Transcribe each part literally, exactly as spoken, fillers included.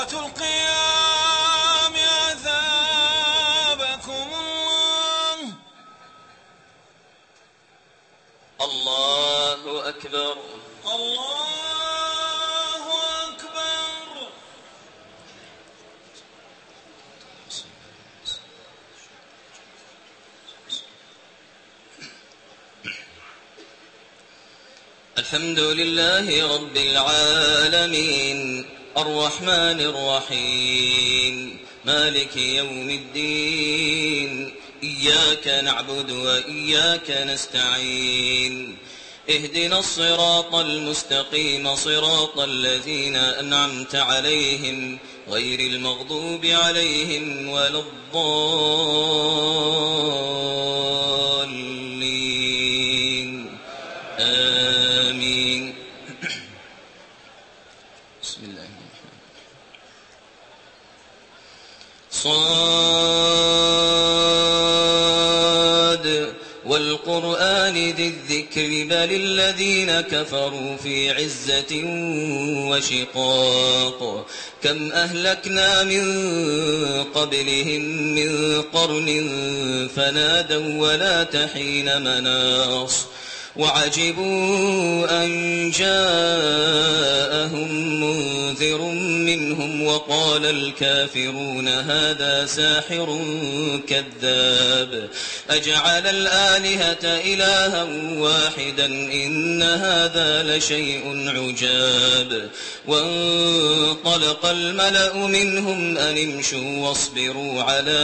صلاة القيام أثابكم الله. الله أكبر. الله أكبر. الحمد لله رب العالمين الرحمن الرحيم مالك يوم الدين إياك نعبد وإياك نستعين اهدنا الصراط المستقيم صراط الذين أنعمت عليهم غير المغضوب عليهم ولا الضالين آمين. بسم الله الرحمن الرحيم. صاد والقرآن ذي الذكر بل الذين كفروا في عزة وشقاق كم أهلكنا من قبلهم من قرن فنادوا ولا تحين مناص وعجبوا أن جاءهم منذر منهم وقال الكافرون هذا ساحر كذاب أجعل الآلهة إلها واحدا إن هذا لشيء عجاب وانطلق الملأ منهم أن امشوا واصبروا على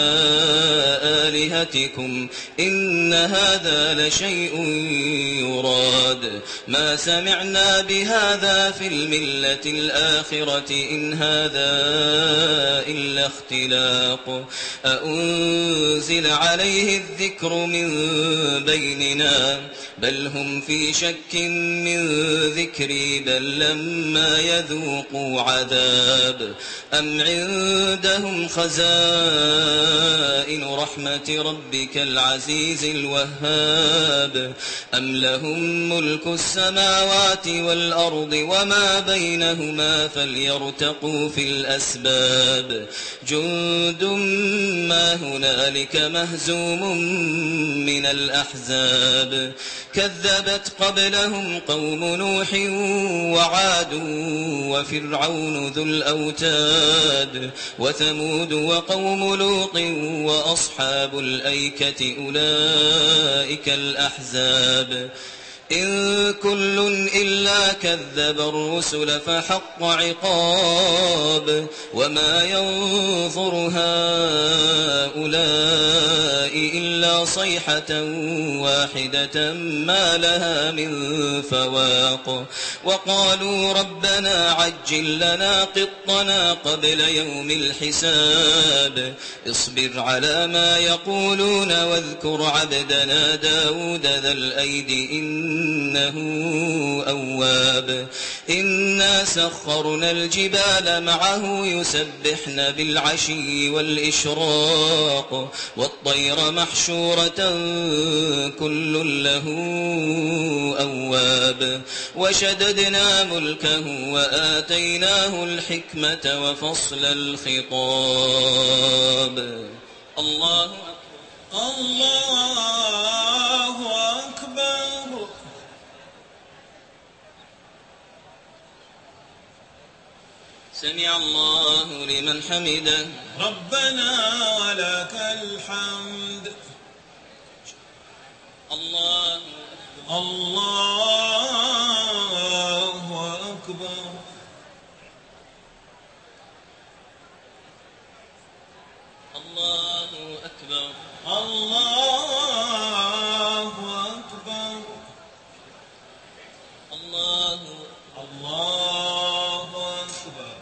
آلهتكم إن هذا لشيء يراد ما سمعنا بهذا في الملة الآخرة إن هذا إلا اختلاق أأنزل عليه الذكر من بيننا بل هم في شك من ذكري بل لما يذوقوا عذاب أم عندهم خزائن رحمة ربك العزيز الوهاب أم لهم ملك السماوات والأرض وما بينهما فليرتقوا في الأسباب جند ما هنالك مهزوم من الأحزاب كذبت قبلهم قوم نوح وعاد وفرعون ذو الأوتاد وثمود وقوم لوط وأصحاب الأيكة أولئك الأحزاب إن كل إلا كذب الرسل فحق عقاب وما ينظر هؤلاء إلا صيحة واحدة ما لها من فواق وقالوا ربنا عجل لنا قطنا قبل يوم الحساب اصبر على ما يقولون واذكر عبدنا داود ذا الأيد إن إنه أواب إنا سخرنا الجبال معه يسبحن بالعشي والإشراق والطير محشورة كل له أواب وشددنا ملكه وآتيناه الحكمة وفصل الخطاب. الله أكبر. الله أكبر. سمع الله لمن حمده ربنا ولك الحمد. الله الله أكبر. الله أكبر. الله أكبر. الله الله أكبر.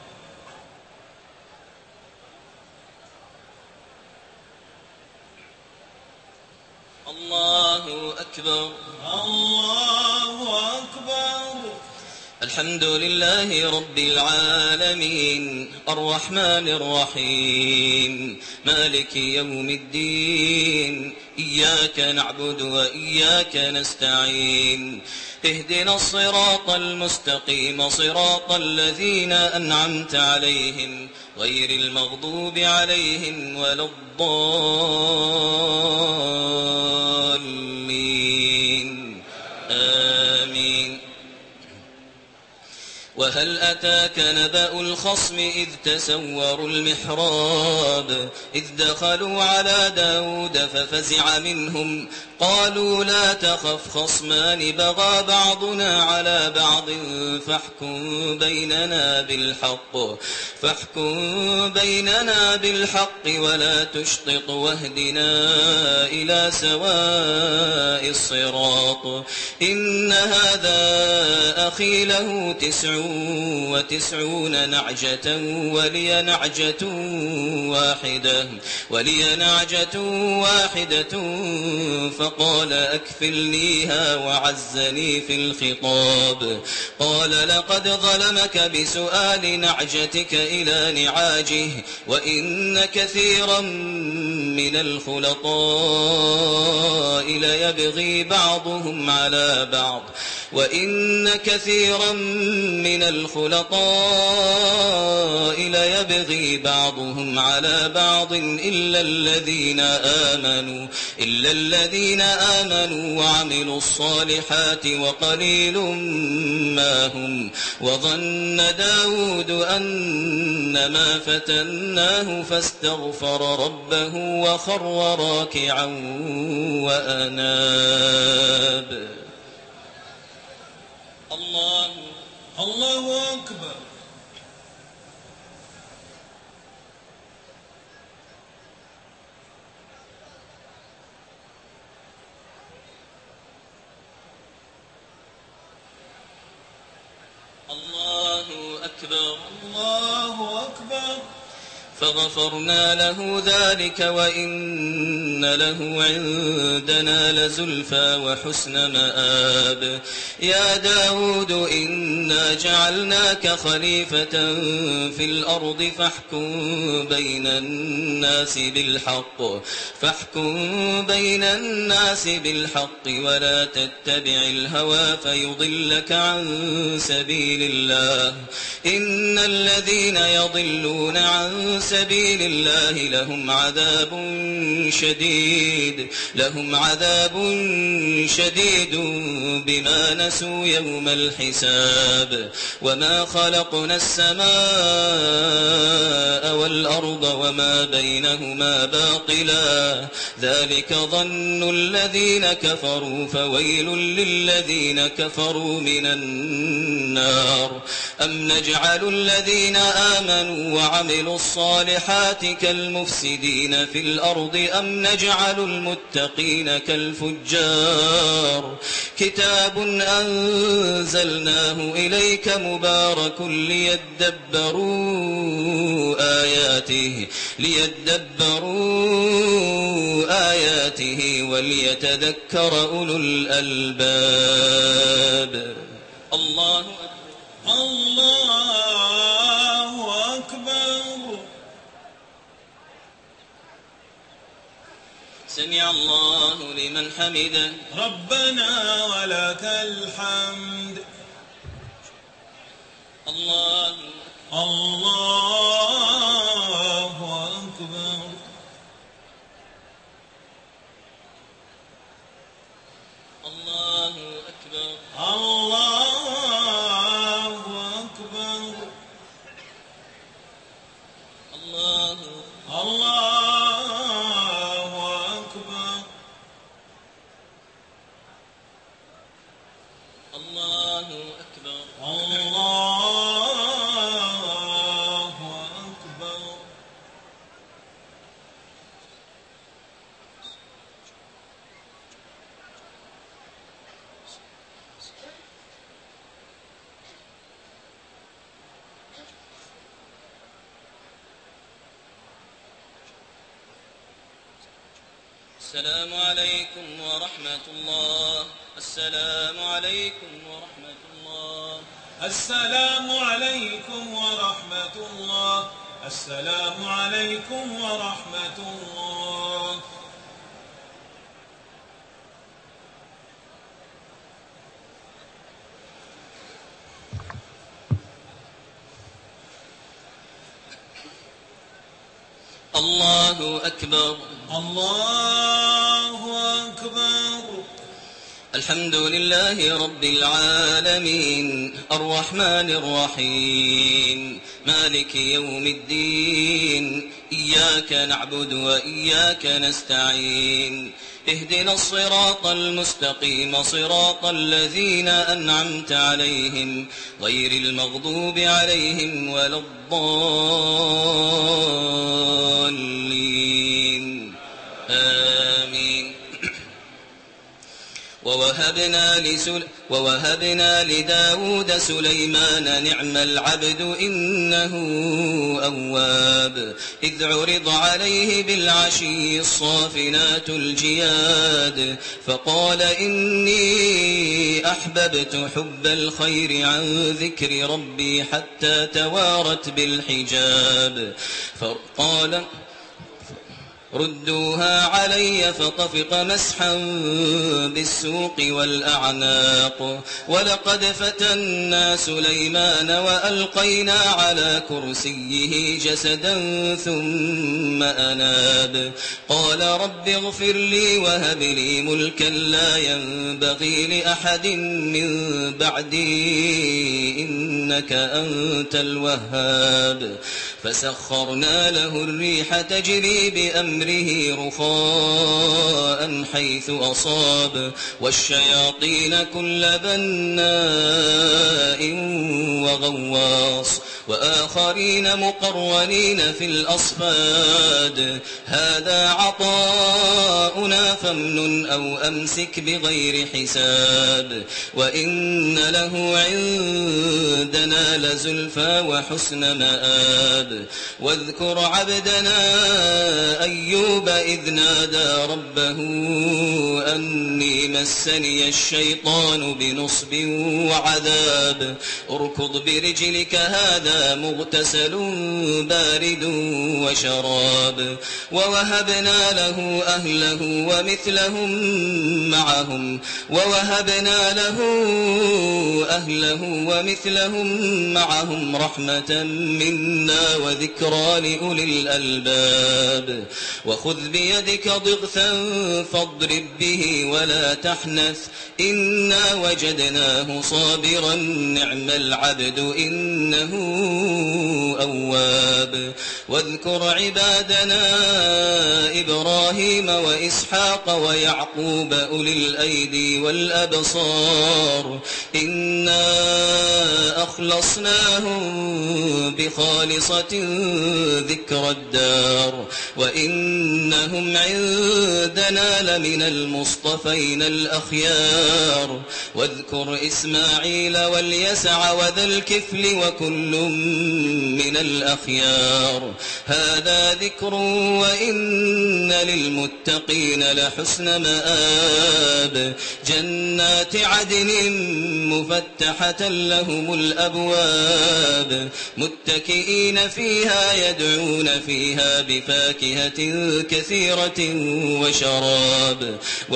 الله أكبر. الله أكبر. الحمد لله رب العالمين الرحمن الرحيم مالك يوم الدين إياك نعبد وإياك نستعين اهدنا الصراط المستقيم صراط الذين أنعمت عليهم غير المغضوب عليهم ولا الضالين آمين. وهل أتاك نبأ الخصم إذ تسوروا المحراب إذ دخلوا على داود ففزع منهم قالوا لا تخف خصمان بغى بعضنا على بعض فاحكم بيننا بالحق فاحكم بيننا بالحق ولا تشطط واهدنا إلى سواء الصراط إن هذا أخي له تسع وتسعون نعجة ولي نعجة واحدة ولي نعجة واحدة فقال أكفلنيها وعزني في الخطاب قال لقد ظلمك بسؤال نعجتك إلى نعاجه وإن كثيرا من الخلطاء ليبغي بعضهم على بعض وإن كثيرا من الخلطاء ليبغي بعضهم على بعض إلا الذين آمنوا إلا الذين آمنوا وعملوا الصالحات وقليل ما هم وظن داود أنما فتناه فاستغفر ربه وخر راكعا وأناب. الله الله أكبر. الله أكبر. الله أكبر. فغفرنا له ذلك وإن له عندنا لزلفى وحسن مآب. يا داود إنا جعلناك خليفة في الأرض فاحكم بين الناس بالحق فاحكم بين الناس بالحق ولا تتبع الهوى فيضلك عن سبيل الله إن الذين يضلون عن سبيل الله لهم عذاب شديد لهم عذاب شديد بما نسوا يوم الحساب. وما خلقنا السماء والأرض وما بينهما باطلا ذلك ظن الذين كفروا فويل للذين كفروا من النار. أم نجعل الذين آمنوا وعملوا الصالحات كالمفسدين في الأرض أم نجعل المتقين كالفجار. كتاب أنزلناه إليك مبارك ليدبروا آياته ليدبروا آياته وليتذكر أولو الألباب. الله أكبر. الله أكبر. سمع الله لمن حمده. ربنا ولك الحمد. الله الله أكبر. الله أكبر. الله أكبر. الله الله أكبر. الله أكبر. الله أكبر. السلام عليكم ورحمة الله. السلام عليكم ورحمة الله. السلام عليكم ورحمة الله. السلام عليكم ورحمة الله. الله أكبر. الله أكبر. الحمد لله رب العالمين الرحمن الرحيم مالك يوم الدين إياك نعبد وإياك نستعين اهدنا الصراط المستقيم صراط الذين أنعمت عليهم غير المغضوب عليهم ولا الضالين آمين. ووهبنا, لسل ووهبنا لداود سليمان نعم العبد إنه أواب إذ عرض عليه بالعشي الصافنات الجياد فقال إني أحببت حب الخير عن ذكر ربي حتى توارت بالحجاب فقال ردوها علي فطفق مسحا بالسوق والأعناق ولقد فتنا سليمان وألقينا على كرسيه جسدا ثم أناب قال رب اغفر لي وهب لي ملكا لا ينبغي لأحد من بعدي إنك أنت الوهاب فسخرنا له الريح تجري بأمره رخاء حيث أصاب والشياطين كل بناء وغواص وآخرين مقرنين في الأصفاد هذا عطاؤنا فامنن أو أمسك بغير حساب وإن له عندنا لزلفى وحسن مآب واذكر عبدنا أيوب إذ نادى ربه أني مسني الشيطان بنصب وعذاب اركض برجلك هذا مغتسل بارد وشراب ووهبنا له أهله ومثلهم معهم ووهبنا له أهله ومثلهم معهم رحمة منا وذكرى لأولي الألباب وخذ بيدك ضغثا فاضرب به ولا تحنث إنا وجدناه صابرا نعم العبد إنه أواب واذكر عبادنا إبراهيم وإسحاق ويعقوب أولي الأيدي والأبصار إنا أخلصناهم بخالصة ذكر الدار وإنهم عندنا لمن المصطفين الأخيار واذكر إسماعيل واليسع وذا الكفل وكل من الأخيار هذا ذكر وإن للمتقين لحسن مآب جنات عدن مفتحة لهم الأبواب متكئين فيها يدعون فيها بفاكهة كثيرة وشراب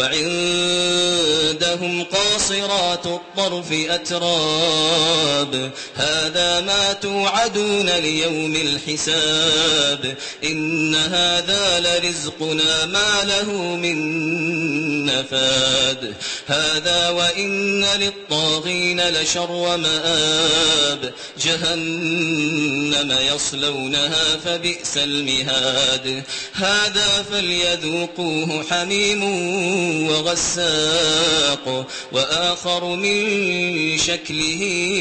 وعندهم قاصرات الطرف أتراب هذا ما توعدون ليوم الحساب إن هذا لرزقنا ما له من نفاد هذا وإن للطاغين لشر مآب جهنم يصلونها فبئس المهاد هذا فليذوقوه حميم وغساق وآخر من شكله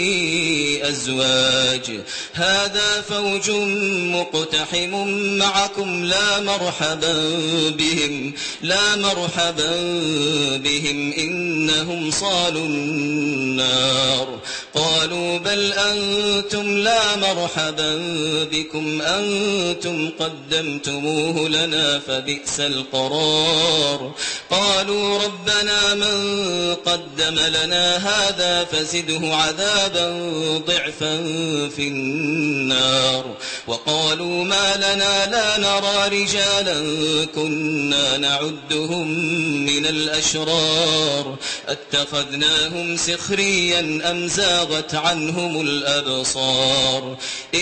أزواج هذا فوج مقتحم معكم لا مرحبا بهم لا مرحبا بهم إنهم صالوا النار قالوا بل أنتم لا مرحبا بكم أنتم قدمتموه لنا فبئس القرار قالوا ربنا من قدم لنا هذا فزده عذابا ضعفا في النار وقالوا ما لنا لا نرى رجالا كنا نعدهم من الأشرار اتخذناهم سخريا أم زاغت عنهم الأبصار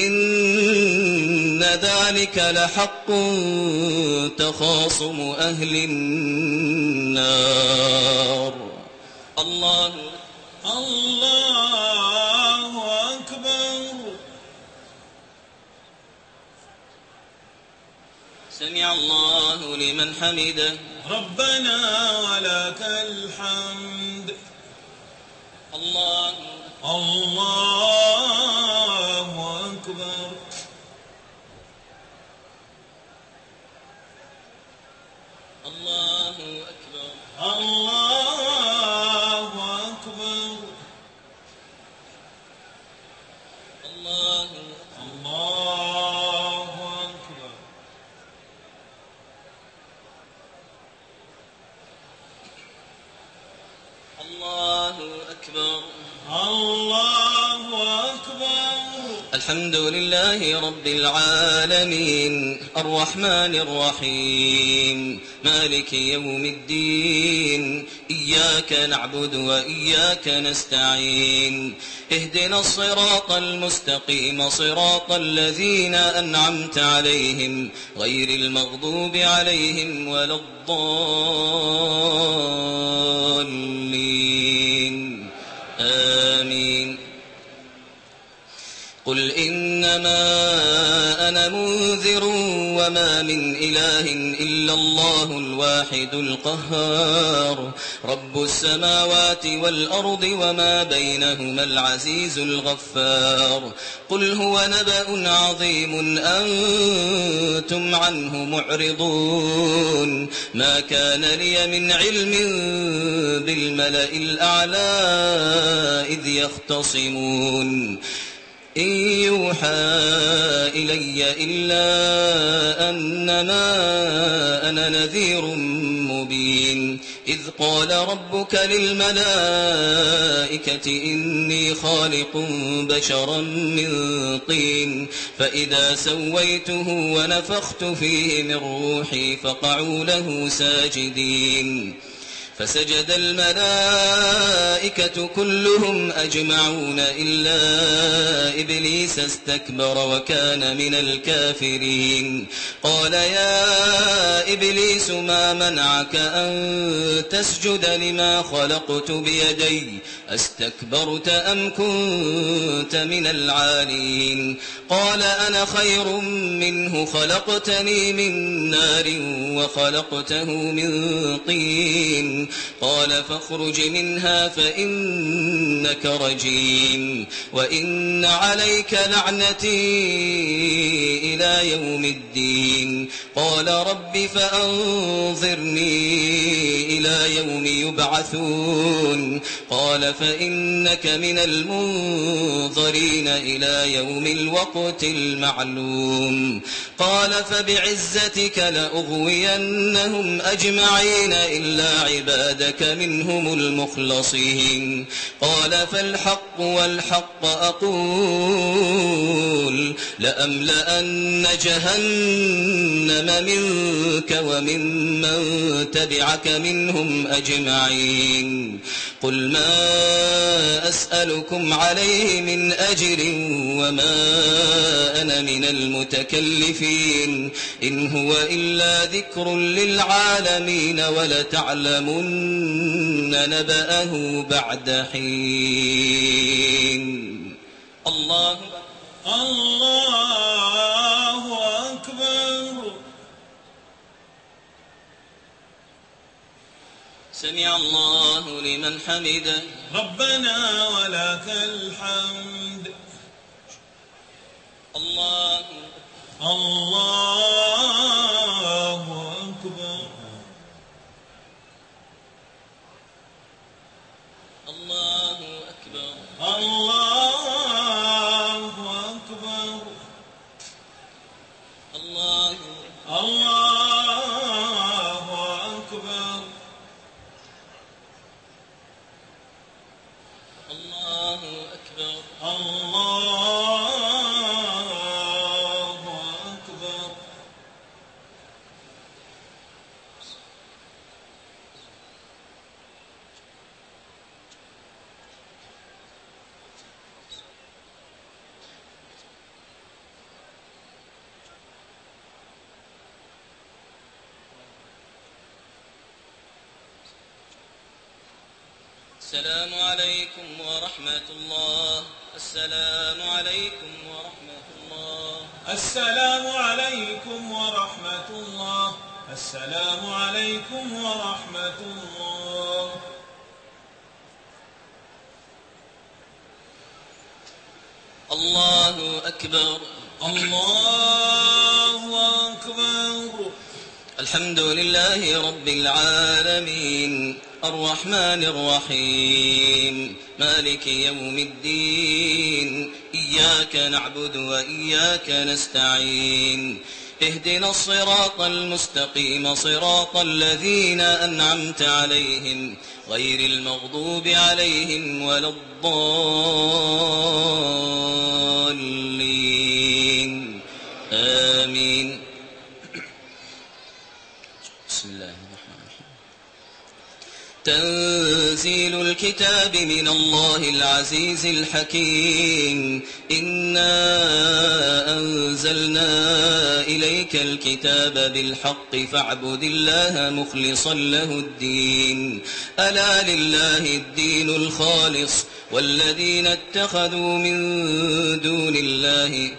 إن ذلك لحق تخاصم أهل النار الله الله أكبر. سمع الله لمن حمده ربنا ولك الحمد. الله الله أكبر. الله أكبر. الله أكبر. الله الله أكبر. الله أكبر. الله أكبر. الحمد لله رب العالمين الرحمن الرحيم مالك يوم الدين إياك نعبد وإياك نستعين اهدنا الصراط المستقيم صراط الذين أنعمت عليهم غير المغضوب عليهم ولا الضالين آمين. قل إنما أنا منذر وما من إله إلا الله الواحد القهار رب السماوات والأرض وما بينهما العزيز الغفار قل هو نبأ عظيم أنتم عنه معرضون ما كان لي من علم بالملأ الأعلى إذ يختصمون إن يوحى إلي إلا أنما أنا نذير مبين إذ قال ربك للملائكة إني خالق بشرا من طين فإذا سويته ونفخت فيه من روحي فقعوا له ساجدين فسجد الملائكة كلهم أجمعون إلا إبليس استكبر وكان من الكافرين قال يا إبليس ما منعك أن تسجد لما خلقت بيدي أستكبرت أم كنت من العالين قال أنا خير منه خلقتني من نار وخلقته من طين قال فاخرج منها فإنك رجيم وإن عليك لعنتي إلى يوم الدين قال رب فأنظرني إلى يوم يبعثون قال فإنك من المنظرين إلى يوم الوقت المعلوم قال فبعزتك لأغوينهم أجمعين إلا عبادك منهم المخلصين قال فالحق والحق أقول لأملأن جهنم منك وممن تبعك منهم أجمعين قل ما أسألكم عليه من أجر وما أنا من المتكلفين إن هو إلا ذكر للعالمين ولتعلمن نبأه بعد حين. الله الله أكبر. سمع الله لمن حمده ربنا ولك الحمد. الله الله أكبر. الله أكبر. الله أكبر. الله الله السلام عليكم ورحمة الله. السلام عليكم ورحمة الله. السلام عليكم ورحمة الله. السلام عليكم ورحمة الله. الله أكبر. الله أكبر. الحمد لله رب العالمين الرحمن الرحيم مالك يوم الدين إياك نعبد وإياك نستعين اهدنا الصراط المستقيم صراط الذين أنعمت عليهم غير المغضوب عليهم ولا الضالين آمين. بسم الله الرحمن الرحيم. تنزيل الكتاب من الله العزيز الحكيم. إنا أنزلنا إليك الكتاب بالحق فاعبد الله مخلصا له الدين. ألا لله الدين الخالص والذين اتخذوا من دون الله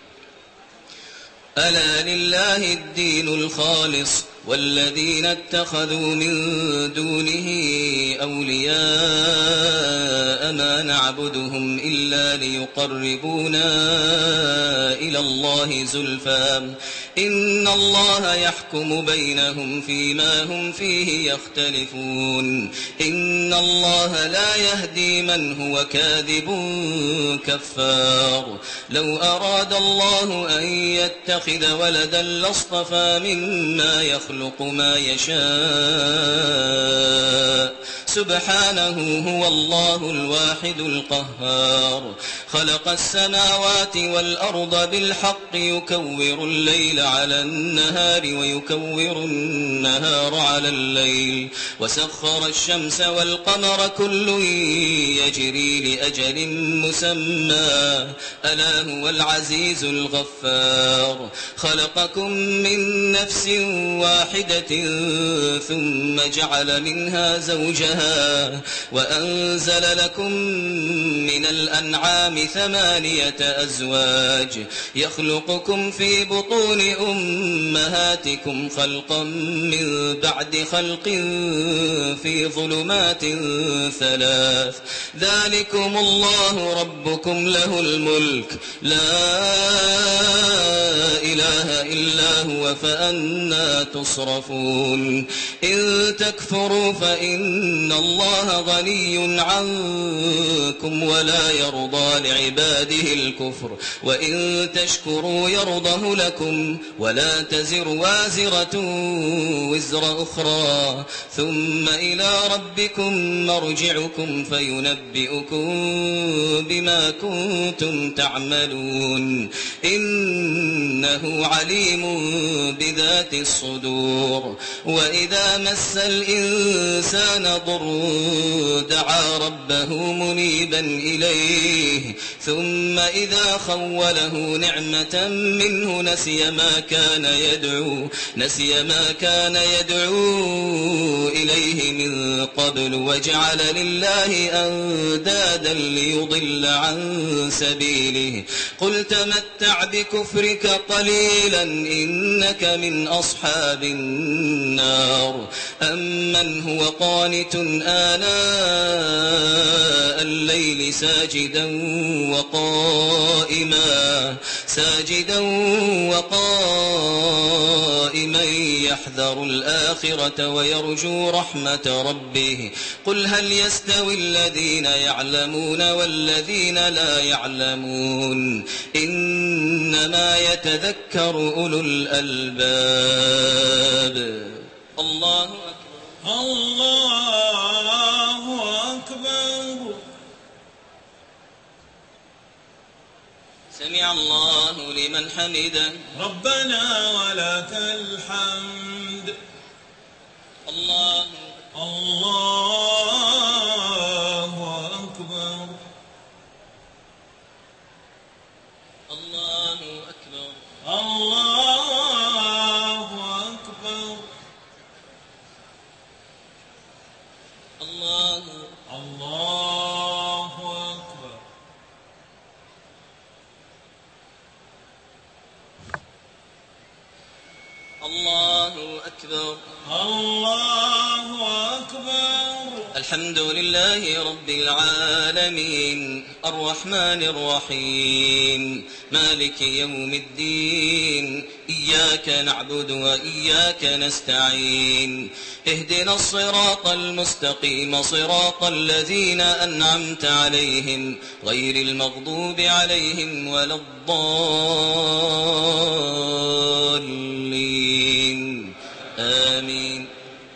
ألا لله الدين الخالص والذين اتخذوا من دونه أولياء ما نعبدهم إلا ليقربونا إلى الله زلفى إن الله يحكم بينهم فيما هم فيه يختلفون. إن الله لا يهدي من هو كاذب كفار. لو أراد الله أن يتخذ ولدا لاصطفى مما يخلق ما يشاء سبحانه هو الله الواحد القهار. خلق السماوات والأرض بالحق يكور الليل على النهار ويكور النهار على الليل وسخر الشمس والقمر كل يجري لأجل مسمى ألا هو العزيز الغفار. خلقكم من نفس واحدة ثم جعل منها زوجها وأنزل لكم من الأنعام ثمانية أزواج يخلقكم في بطون أمهاتكم خلقا من بعد خلق في ظلمات ثلاث. ذلكم الله ربكم له الملك لا إله إلا هو فأنا تصرفون. إن تكفروا فإن الله غني عنكم ولا يرضى لعباده الكفر وإن تشكروا يرضه لكم ولا تزر وازرة وزر أخرى ثم إلى ربكم مرجعكم فينبئكم بما كنتم تعملون. إنه عليم بذات الصدور. وإذا مس الإنسان ضر دعا ربه منيبا إليه ثم إذا خوله نعمة منه نسي ما كان يدعو نسي ما كان يدعو إليه من قبل وجعل لله أندادا ليضل عن سبيله. قل تمتع بكفرك قليلا إنك من أصحاب النار. أمن هو قانت آناء الليل ساجدا وقائما ساجدا وقائما يحذر الآخرة ويرجو رحمة ربه. قل هل يستوي الذين يعلمون والذين لا يعلمون إنما يتذكر أولو الألباب. الله أكبر. الله أكبر. سمع الله لمن حمده. ربنا ولك الحمد. الله الله أكبر. الله أكبر. الله أكبر. الله الله الله أكبر. الله أكبر. الحمد لله رب العالمين الرحمن الرحيم مالك يوم الدين إياك نعبد وإياك نستعين اهدنا الصراط المستقيم صراط الذين أنعمت عليهم غير المغضوب عليهم ولا الضالين آمين.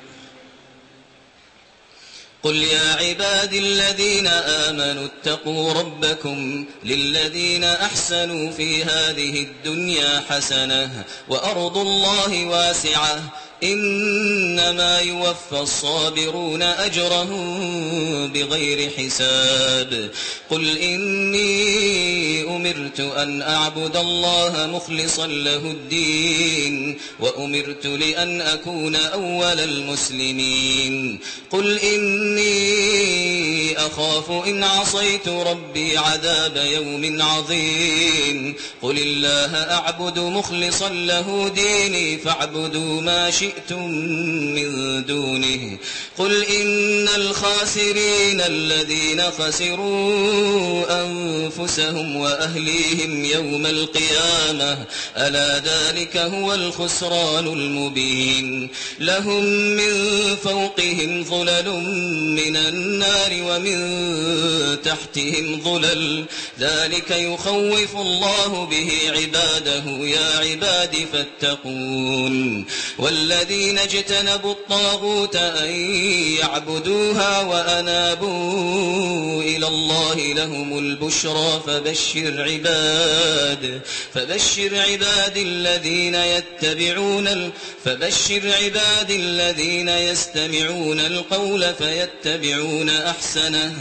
قل يا عبادي الذين آمنوا اتقوا ربكم للذين أحسنوا في هذه الدنيا حسنة وأرض الله واسعة إنما يوفى الصابرون أجرهم بغير حساب. قل إني أمرت أن أعبد الله مخلصا له الدين وأمرت لأن أكون أول المسلمين. قل إني أخاف إن عصيت ربي عذاب يوم عظيم. قل الله أعبد مخلصا له ديني فاعبدوا ما شئتم من دونه. قل إن الخاسرين الذين خسروا أنفسهم وأهليهم يوم القيامة ألا ذلك هو الخسران المبين. لهم من فوقهم ظلل من النار ومن تحتهم ظلل ذلك يخوف الله به عباده يا عباد فاتقون. والذين اجتنبوا الطاغوت أن يعبدوها وأنابوا إلى الله لهم البشرى فبشر عباد فبشر عباد الذين يتبعون فبشر عباد الذين يستمعون القول فيتبعون أحسنه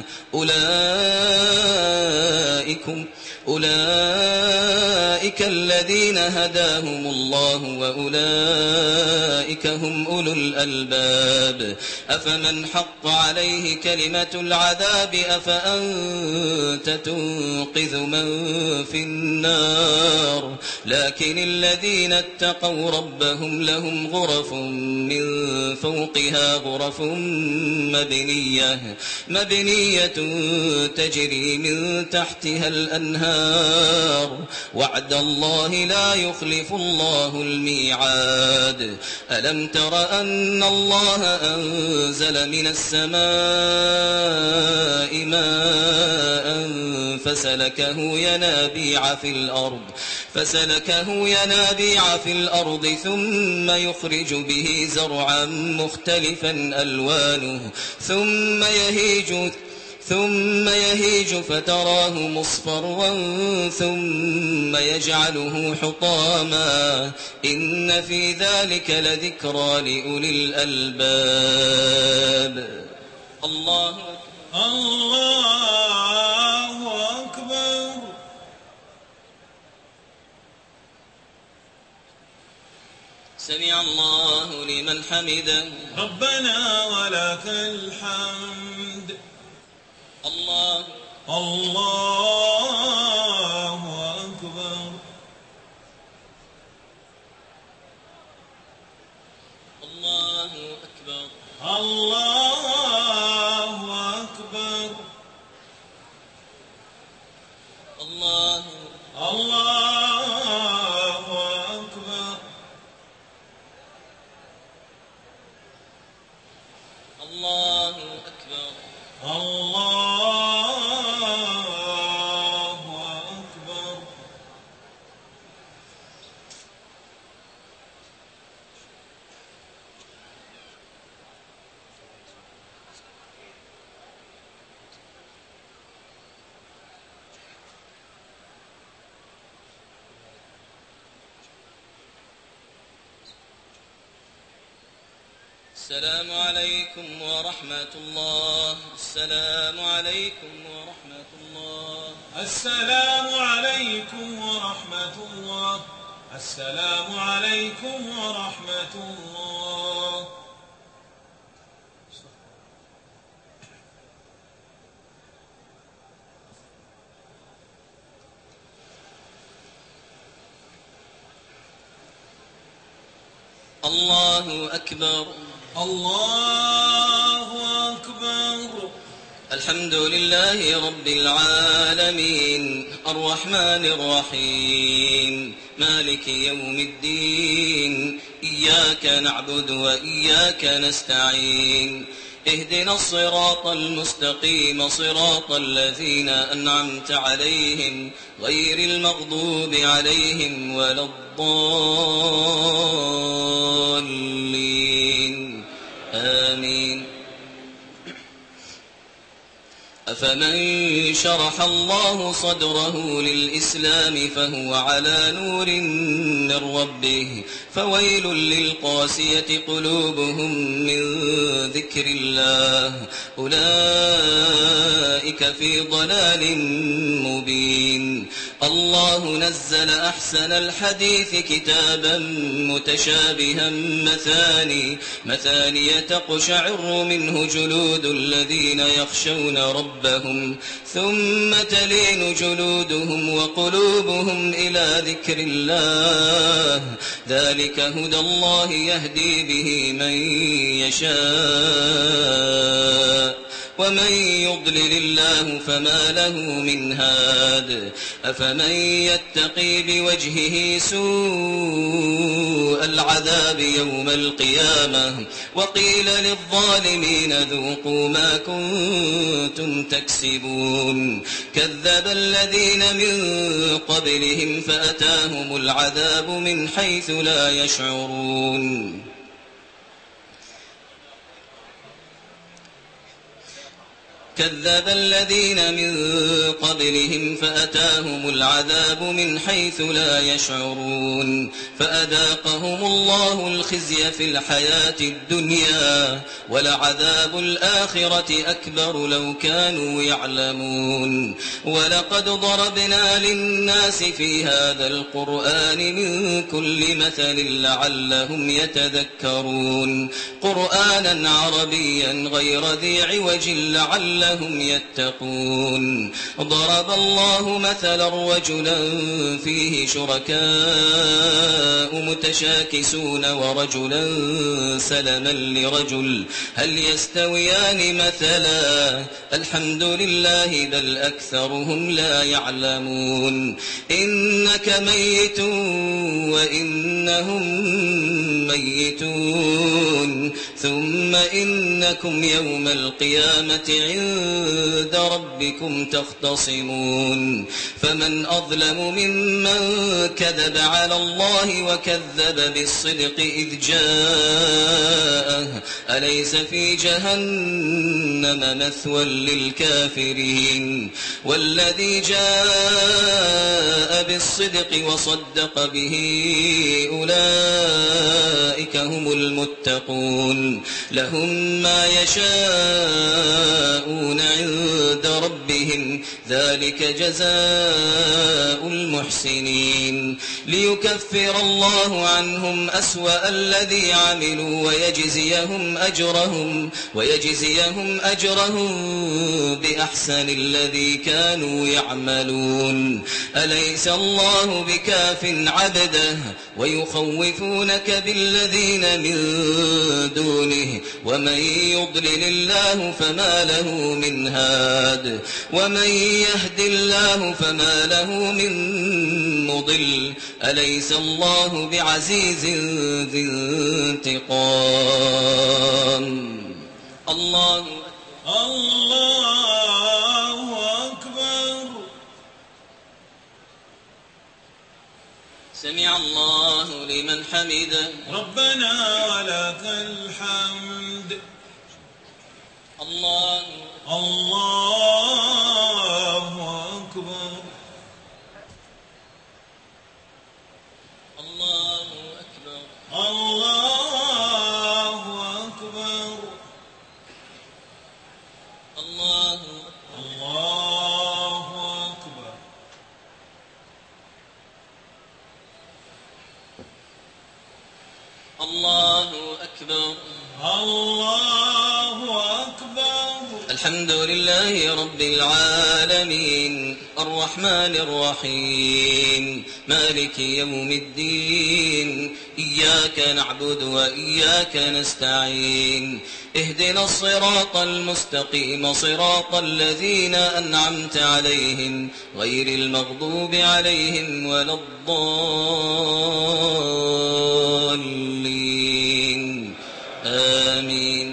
أولئكم أولئك الذين هداهم الله وأولئك هم أولو الألباب. أفمن حق عليه كلمة العذاب أفأنت تنقذ من في النار. لكن الذين اتقوا ربهم لهم غرف من فوقها غرف مبنية مبنية تجري من تحتها الأنهار وعد الله لا يخلف الله الميعاد. ألم تر أن الله أنزل من السماء ماء فسلكه ينابيع في الأرض فسلكه ينابيع في الأرض ثم يخرج به زرعا مختلفا ألوانه ثم يهيج ثم يهيج فتراه مصفرا ثم يجعله حطاما إن في ذلك لذكرى لأولي الألباب. الله أكبر. الله أكبر. سمع الله لمن حمده ربنا ولك الحمد. الله الله أكبر. الله أكبر. الله أكبر. الله الله أكبر. الله أكبر. الله أكبر. السلام عليكم ورحمة الله. السلام عليكم ورحمة الله. السلام عليكم ورحمة الله. السلام عليكم ورحمة الله. الله أكبر. الله أكبر. الحمد لله رب العالمين الرحمن الرحيم مالك يوم الدين إياك نعبد وإياك نستعين اهدنا الصراط المستقيم صراط الذين أنعمت عليهم غير المغضوب عليهم ولا الضالين آمين. أفمن شرح الله صدره للإسلام فهو على نور من ربه فويل للقاسية قلوبهم من ذكر الله أولئك في ضلال مبين. الله نزل أحسن الحديث كتابا متشابها مثاني مثاني تقشعر منه جلود الذين يخشون ربهم ربهم ثم تلين جلودهم وقلوبهم إلى ذكر الله ذلك هدى الله يهدي به من يشاء ومن يضلل الله فما له من هاد. أفمن يتقي بوجهه سوء العذاب يوم القيامة وقيل للظالمين ذوقوا ما كنتم تكسبون. كذب الذين من قبلهم فأتاهم العذاب من حيث لا يشعرون. كذب الذين من قبلهم فأتاهم العذاب من حيث لا يشعرون فأذاقهم الله الخزي في الحياة الدنيا ولعذاب الآخرة أكبر لو كانوا يعلمون. ولقد ضربنا للناس في هذا القرآن من كل مثل لعلهم يتذكرون قرآنا عربيا غير ذي عوج لعلهم هم يتقون. ضرب الله مثلا رجلا فيه شركاء متشاكسون ورجلا سلما لرجل هل يستويان مثلا الحمد لله بل أكثرهم لا يعلمون. إنك ميت وإنهم ميتون ثم إنكم يوم القيامة عند ربكم تختصمون. فمن أظلم ممن كذب على الله وكذب بالصدق إذ جاءه أليس في جهنم مثوى للكافرين. والذي جاء بالصدق وصدق به أولئك هم المتقون لهم ما يشاءون عند ربهم ذلك جزاء المحسنين. ليكفر الله عنهم أسوأ الذي عملوا ويجزيهم أجرهم ويجزيهم أجرهم بأحسن الذي كانوا يعملون. أليس الله بكاف عبده ويخوفونك بالذين من دونه ومن يضلل الله فما له من هاد ومن يهد الله فما له من مضل. أليس الله بعزيز ذي انتقام. الله الله أكبر. سمع الله لمن حمده ربنا ولك الحمد. الله الله أكبر. الله أكبر. الله أكبر. الله الله أكبر. الله أكبر. الله أكبر. الحمد لله رب العالمين الرحمن الرحيم مالك يوم الدين إياك نعبد وإياك نستعين اهدنا الصراط المستقيم صراط الذين أنعمت عليهم غير المغضوب عليهم ولا الضالين آمين.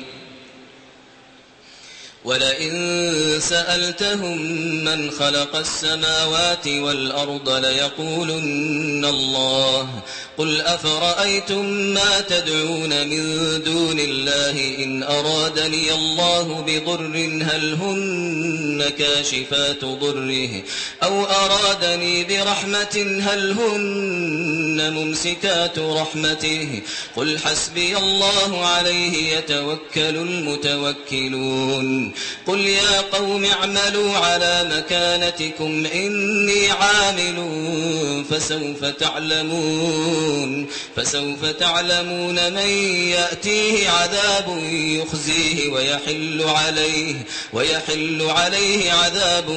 ولئن سألتهم من خلق السماوات والأرض ليقولن الله قل أفرأيتم ما تدعون من دون الله إن أرادني الله بضر هل هن كاشفات ضره أو أرادني برحمة هل هن ممسكات رحمته قل حسبي الله عليه يتوكل المتوكلون قل يا قوم اعملوا على مكانتكم إني عامل فسوف تعلمون فسوف تعلمون من يأتيه عذاب يخزيه ويحل عليه ويحل عليه عذاب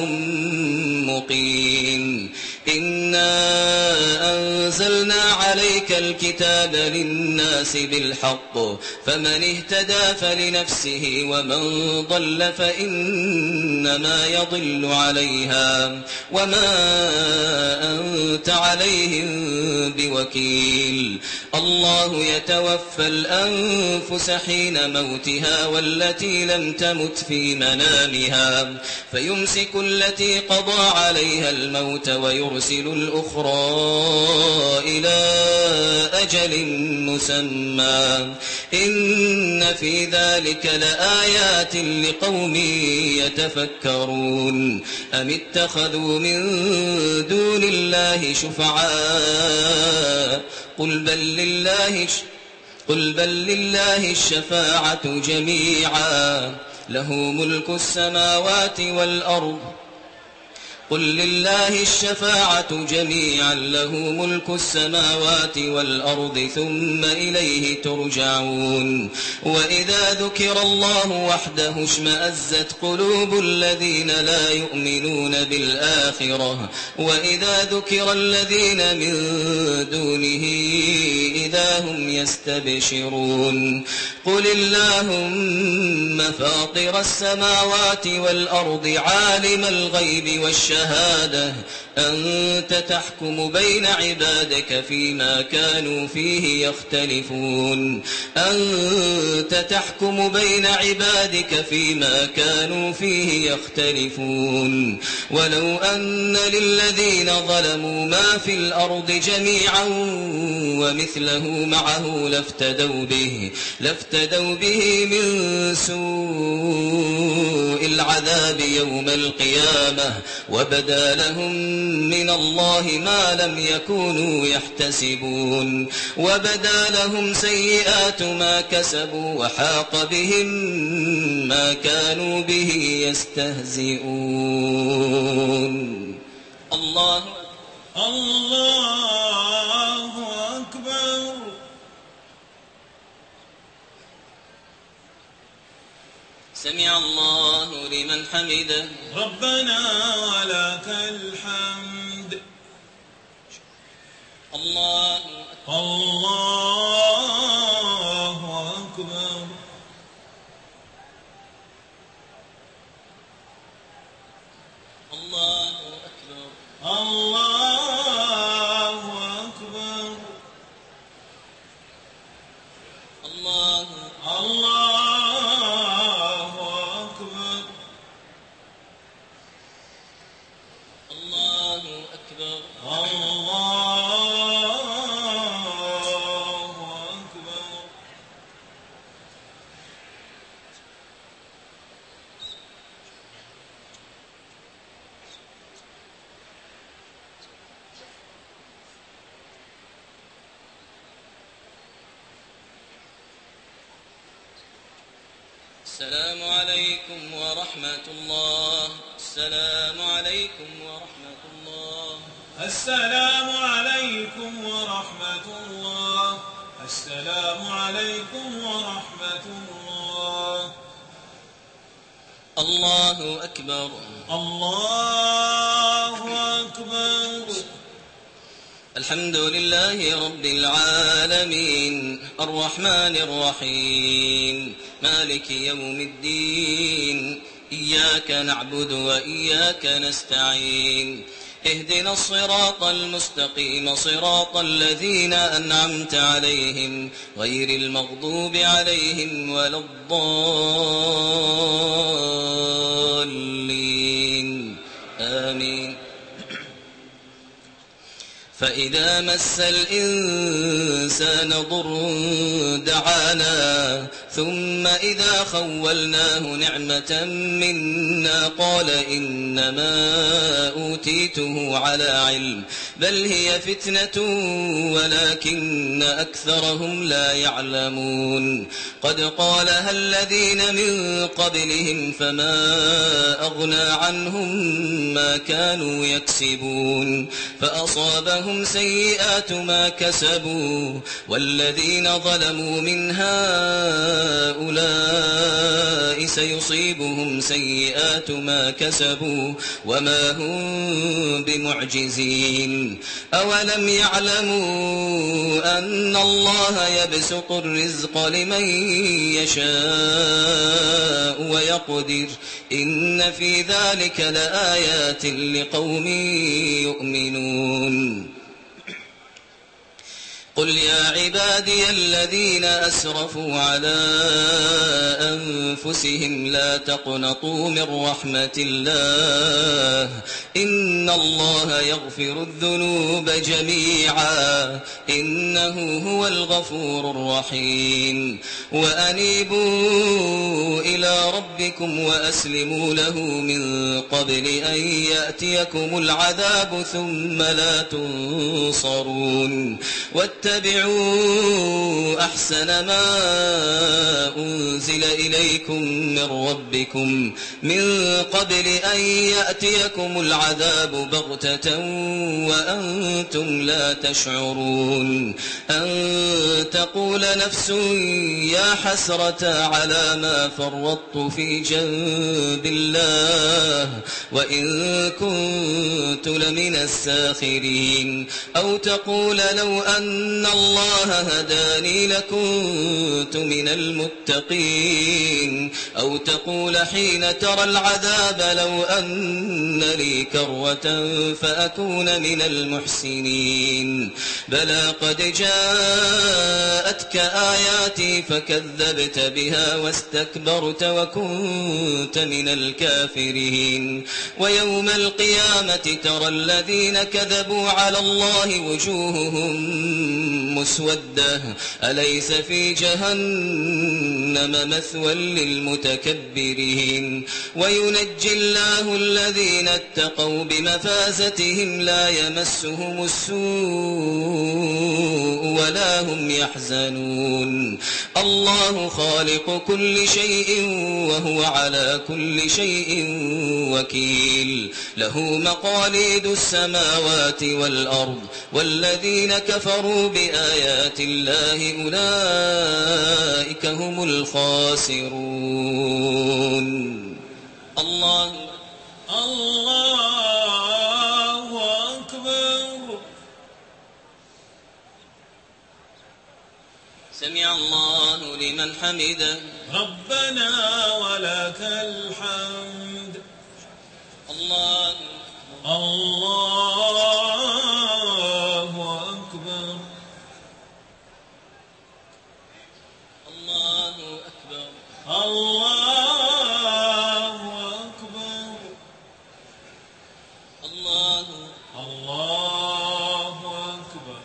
مقيم. إنا أنزلنا عليك الكتاب للناس بالحق فمن اهتدى فلنفسه ومن ضل فإنما يضل عليها وما أنت عليهم بوكيل. الله يتوفى الأنفس حين موتها والتي لم تمت في منامها فيمسك التي قضى عليها الموت ويرسل الأخرى إلى أجل مسمى إن في ذلك لآيات لقوم يتفكرون. أم اتخذوا من دون الله شفعاء قل بل لله قل بل لله الشفاعة جميعا له ملك السماوات والأرض قل لله الشفاعة جميعا له ملك السماوات والأرض ثم إليه ترجعون. وإذا ذكر الله وحده اشمأزت قلوب الذين لا يؤمنون بالآخرة وإذا ذكر الذين من دونه إذا هم يستبشرون. قل اللهم فاطر السماوات والأرض عالم الغيب والشهادة شهادة أنت تحكم بين عبادك فيما كانوا فيه يختلفون أنت تحكم بين عبادك فيما كانوا فيه يختلفون. ولو أن للذين ظلموا ما في الأرض جميعا ومثله معه لافتدوا به لافتدوا به من سوء العذاب يوم القيامة وبدا لهم من الله ما لم يكونوا يحتسبون وبدا لهم سيئات ما كسبوا وحاق بهم ما كانوا به يستهزئون. الله الله أكبر. سمع الله لمن حمده ربنا ولك الحمد. الله الله أكبر. الله أكبر. الله أكبر. الله الله أكبر. الله أكبر. الله أكبر. السلام عليكم ورحمة الله. السلام عليكم ورحمة الله. السلام عليكم ورحمة الله. السلام عليكم ورحمة الله. الله أكبر. الله أكبر. الحمد لله رب العالمين الرحمن الرحيم مالك يوم الدين إياك نعبد وإياك نستعين اهدنا الصراط المستقيم صراط الذين أنعمت عليهم غير المغضوب عليهم ولا الضالين آمين. فإذا مس الإنسان ضر دعانا ثم إذا خولناه نعمة منا قال إنما أوتيته على علم بل هي فتنة ولكن أكثرهم لا يعلمون قد قالها الذين من قبلهم فما أغنى عنهم ما كانوا يكسبون فأصابهم سيئات ما كسبوا والذين ظلموا من هؤلاء سيصيبهم سيئات ما كسبوا وما هم بمعجزين أولم يعلموا أن الله يبسط الرزق لمن يشاء ويقدر إن في ذلك لآيات لقوم يؤمنون قل يا عبادي الذين أسرفوا على أنفسهم لا تقنطوا من رحمة الله إن الله يغفر الذنوب جميعا إنه هو الغفور الرحيم وأنيبوا إلى ربكم وأسلموا له من قبل أن يأتيكم العذاب ثم لا تنصرون واتبعوا أحسن ما أنزل إليكم من ربكم من قبل أن يأتيكم العذاب بغتة وأنتم لا تشعرون أن تقول نفس يا حسرة على ما فرطت في جنب الله وإن كنت لمن الساخرين أو تقول لو أن الله هداني لكنت من المتقين أو تقول حين ترى العذاب لو أن لي كرة فأكون من المحسنين بلى قد جاءتك آياتي فكذبت بها واستكبرت وكنت من الكافرين ويوم القيامة ترى الذين كذبوا على الله وجوههم مسودة أليس في جهنم مثوى للمتكبرين وينجي الله الذين اتقوا بمفازتهم لا يمسهم السوء ولا هم يحزنون الله خالق كل شيء وهو على كل شيء وكيل له مقاليد السماوات والأرض والذين كفروا بآيات الله أولئك هم الخاسرون الله الله أكبر. سمع الله لمن حمده ربنا ولك الحمد. الله الله أكبر. الله أكبر. الله أكبر. الله الله أكبر.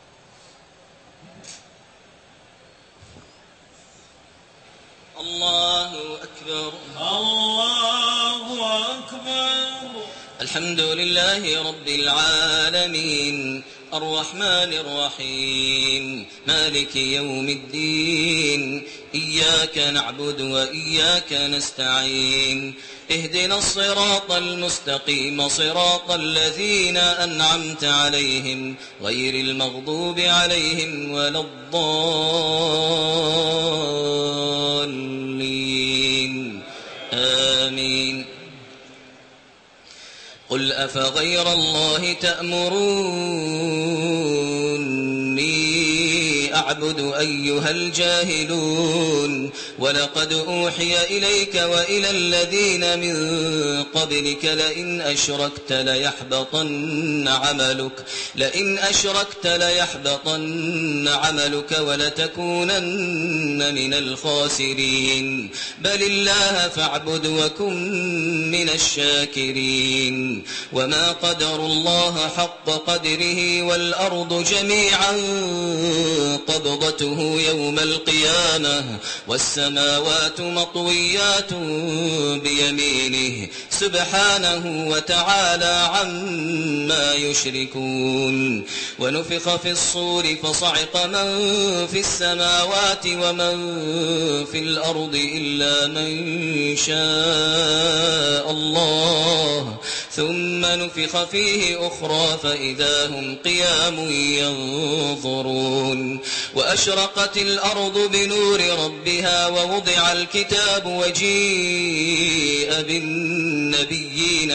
الله أكبر. الله أكبر. الحمد لله رب العالمين الرحمن الرحيم مالك يوم الدين إياك نعبد وإياك نستعين اهدنا الصراط المستقيم صراط الذين أنعمت عليهم غير المغضوب عليهم ولا الضالين آمين. أفغير الله تأمروني أعبد أيها الجاهلون ولقد أوحي إليك وإلى الذين من قبلك لئن أشركت ليحبطن عملك لئن أشركت ليحبطن عملك ولتكونن من الخاسرين بل الله فاعبد وكن من الشاكرين وما قدروا الله حق قدره والأرض جميعا قبضته يوم القيامة والسماوات مطويات بيمينه سبحانه وتعالى عما يشركون ونفخ في الصور فصعق من في السماوات ومن في الأرض إلا من شاء الله ثم نفخ فيه أخرى فإذا هم قيام ينظرون وأشرقت الأرض بنور ربها ووضع الكتاب وجيء بالنبيين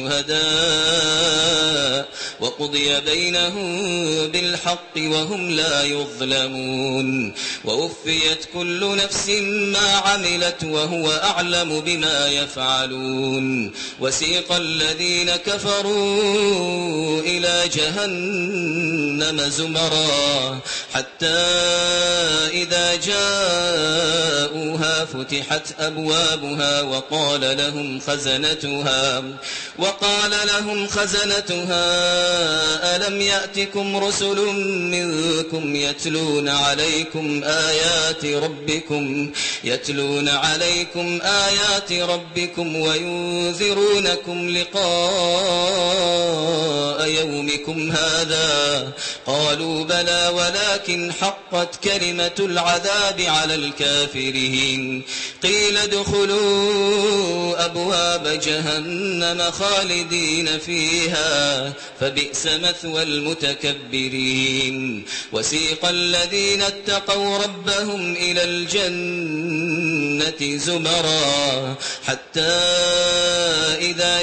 والشهداء وقضي بينهم بالحق وهم لا يظلمون ووفيت كل نفس ما عملت وهو أعلم بما يفعلون وسيق الذين كفروا إلى جهنم زمرا حتى إذا جاءوها فتحت أبوابها وقال لهم خزنتها وقال لهم خزنتها ألم يأتكم رسل منكم يتلون عليكم آيات ربكم يتلون عليكم آيات ربكم وينذرونكم لقاء يومكم هذا قالوا بلى ولكن حقت كلمة العذاب على الكافرين قيل ادخلوا أبواب جهنم خالدين فيها فبئس مثوى المتكبرين وسيق الذين اتقوا ربهم إلى الجنة زمرا حتى إذا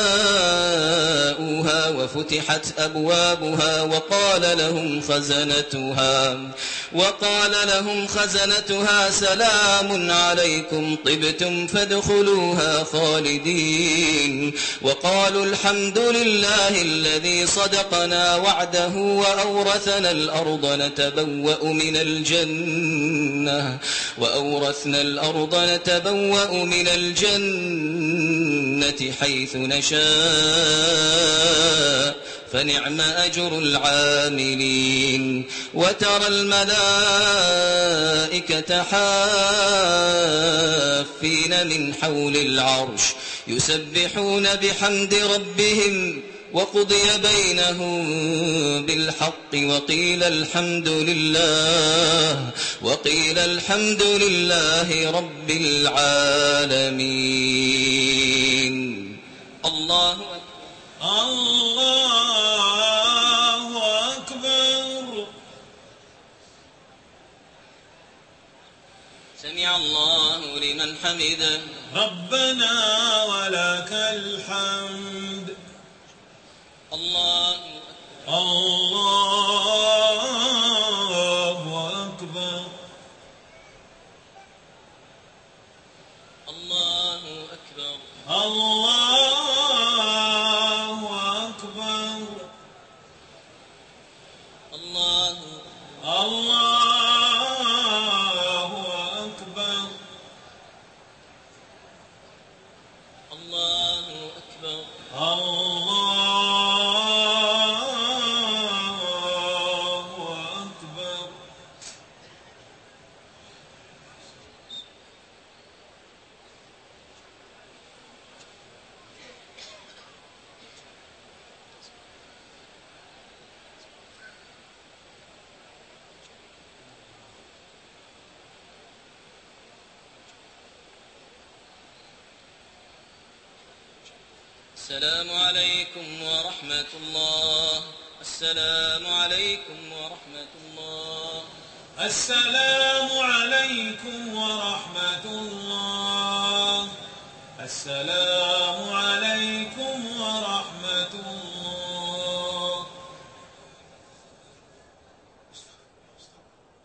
جاءوها وفتحت أبوابها وقال لهم خزنتها وقال لهم خزنتها سلام عليكم طبتم فادخلوها خالدين وقالوا الحمد لله الذي صدقنا وعده وأورثنا الأرض نتبوأ من الجنة وأورثنا الأرض نتبوأ من الجنة حيث نشاء فنعم أجر العاملين وترى الملائكة حافين من حول العرش يسبحون بحمد ربهم وقضي بينهم بالحق وقيل الحمد لله وقيل الحمد لله رب العالمين الله أكبر الله أكبر سمع الله لمن حمده ربنا ولك الحمد الله الله أكبر الله أكبر الله أكبر الله الله أكبر الله أكبر الله أكبر السلام عليكم ورحمة الله السلام عليكم ورحمة الله السلام عليكم ورحمة الله السلام